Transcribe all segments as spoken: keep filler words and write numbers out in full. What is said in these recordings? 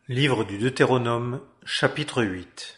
Livre du Deutéronome, chapitre huit.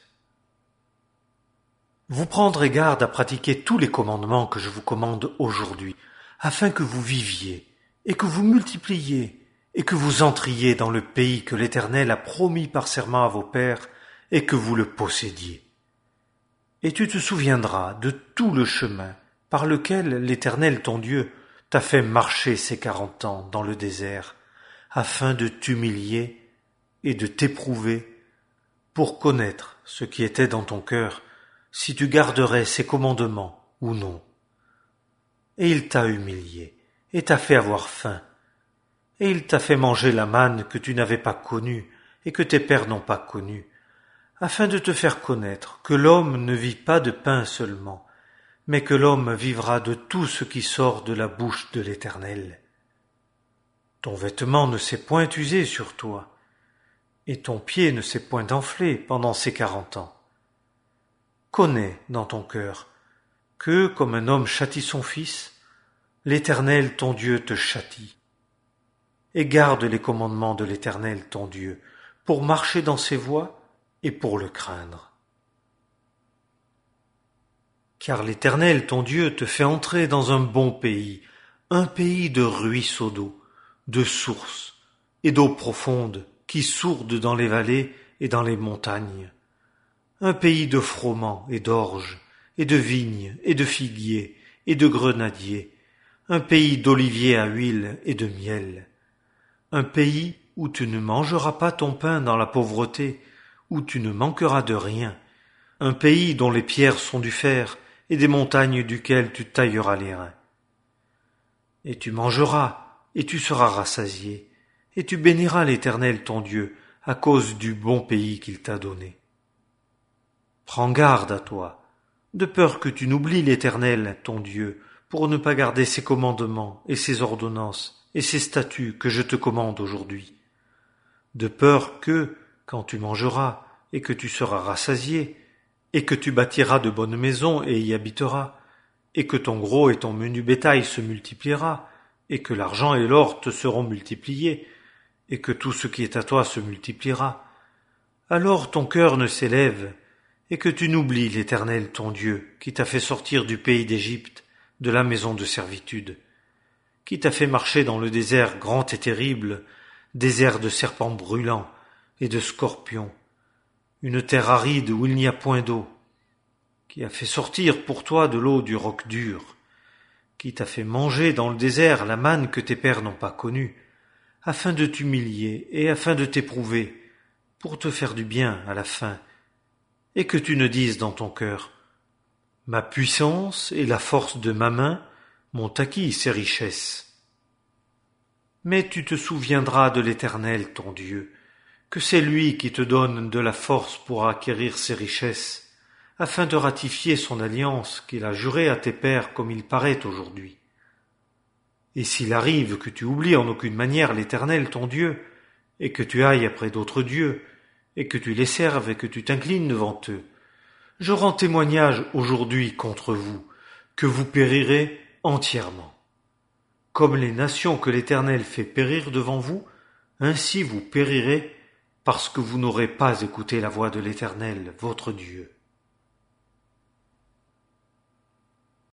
Vous prendrez garde à pratiquer tous les commandements que je vous commande aujourd'hui, afin que vous viviez, et que vous multipliiez, et que vous entriez dans le pays que l'Éternel a promis par serment à vos pères, et que vous le possédiez. Et tu te souviendras de tout le chemin par lequel l'Éternel ton Dieu t'a fait marcher ces quarante ans dans le désert, afin de t'humilier et de t'éprouver pour connaître ce qui était dans ton cœur, si tu garderais ses commandements ou non. Et il t'a humilié, et t'a fait avoir faim, et il t'a fait manger la manne que tu n'avais pas connue et que tes pères n'ont pas connue, afin de te faire connaître que l'homme ne vit pas de pain seulement, mais que l'homme vivra de tout ce qui sort de la bouche de l'Éternel. Ton vêtement ne s'est point usé sur toi, et ton pied ne s'est point enflé pendant ces quarante ans. Connais dans ton cœur que, comme un homme châtie son fils, l'Éternel ton Dieu te châtie. Et garde les commandements de l'Éternel ton Dieu, pour marcher dans ses voies et pour le craindre. Car l'Éternel ton Dieu te fait entrer dans un bon pays, un pays de ruisseaux d'eau, de sources et d'eau profonde, qui sourdent dans les vallées et dans les montagnes, un pays de froment et d'orge, et de vignes, et de figuiers, et de grenadiers, un pays d'oliviers à huile et de miel, un pays où tu ne mangeras pas ton pain dans la pauvreté, où tu ne manqueras de rien, un pays dont les pierres sont du fer, et des montagnes duquel tu tailleras les reins. Et tu mangeras, et tu seras rassasié, et tu béniras l'Éternel ton Dieu à cause du bon pays qu'il t'a donné. Prends garde à toi, de peur que tu n'oublies l'Éternel ton Dieu, pour ne pas garder ses commandements et ses ordonnances et ses statuts que je te commande aujourd'hui. De peur que, quand tu mangeras et que tu seras rassasié, et que tu bâtiras de bonnes maisons et y habiteras, et que ton gros et ton menu bétail se multipliera, et que l'argent et l'or te seront multipliés, et que tout ce qui est à toi se multipliera, alors ton cœur ne s'élève, et que tu n'oublies l'Éternel ton Dieu, qui t'a fait sortir du pays d'Égypte, de la maison de servitude, qui t'a fait marcher dans le désert grand et terrible, désert de serpents brûlants et de scorpions, une terre aride où il n'y a point d'eau, qui a fait sortir pour toi de l'eau du roc dur, qui t'a fait manger dans le désert la manne que tes pères n'ont pas connue, afin de t'humilier et afin de t'éprouver, pour te faire du bien à la fin, et que tu ne dises dans ton cœur, « Ma puissance et la force de ma main m'ont acquis ces richesses. » Mais tu te souviendras de l'Éternel ton Dieu, que c'est lui qui te donne de la force pour acquérir ces richesses, afin de ratifier son alliance qu'il a jurée à tes pères comme il paraît aujourd'hui. Et s'il arrive que tu oublies en aucune manière l'Éternel ton Dieu, et que tu ailles après d'autres dieux, et que tu les serves et que tu t'inclines devant eux, je rends témoignage aujourd'hui contre vous, que vous périrez entièrement. Comme les nations que l'Éternel fait périr devant vous, ainsi vous périrez, parce que vous n'aurez pas écouté la voix de l'Éternel, votre Dieu.